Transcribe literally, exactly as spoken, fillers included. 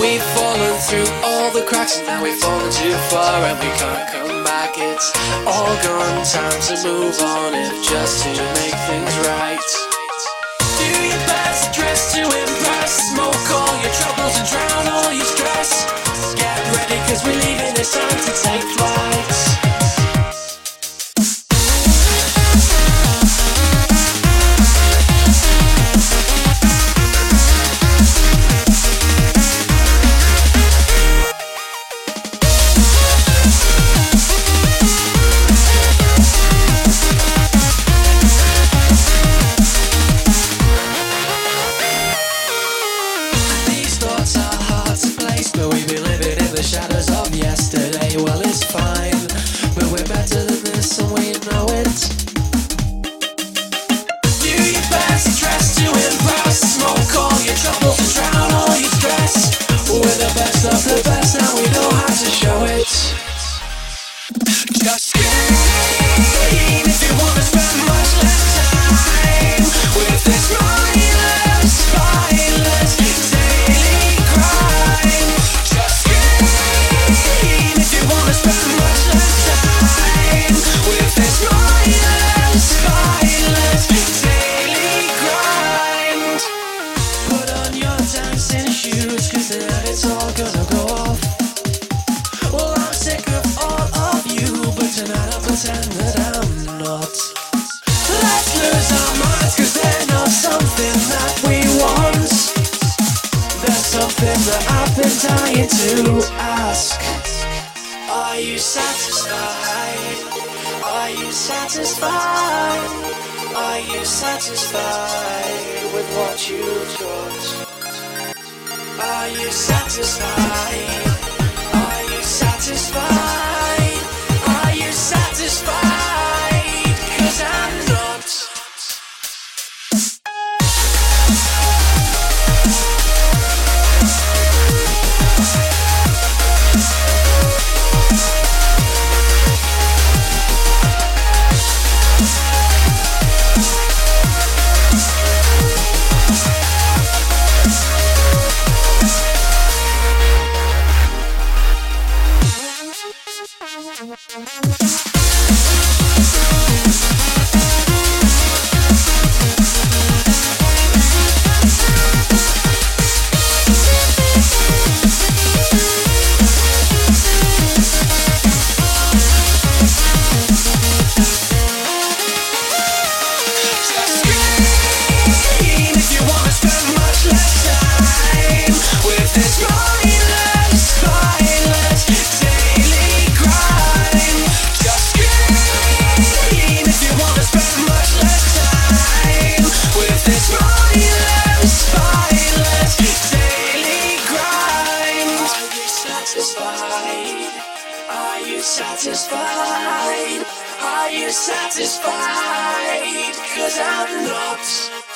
We've fallen through all the cracks and now we've fallen too far and we can't come back. It's all gone, time to move on, if just to make things right. Do your best, dress to impress, smoke all your troubles and drown all your stress. Get ready cause we're leaving, it's time to take flight. Shadows of yesterday, well it's fine, but we're better than this and we know it. Do your best, dress to impress, smoke all your troubles and drown all your stress. We're the best of the best and we know how to show it. Just scream if you wanna spend much less time with this mindless, spineless daily grind. Just if you wanna spend much less time with this mindless, spineless daily grind. Put on your dancing shoes cause tonight it's all gonna go off. Well I'm sick of all of you, but tonight I'll pretend that I'm not. Let's lose our minds cause they're not something that we want. There's something that I've been dying to ask. Are you satisfied? Are you satisfied? Are you satisfied with what you've got? Are you satisfied? Are you satisfied? Are you satisfied? Cause I'm not. Are you satisfied? Are you satisfied? Cause I'm not.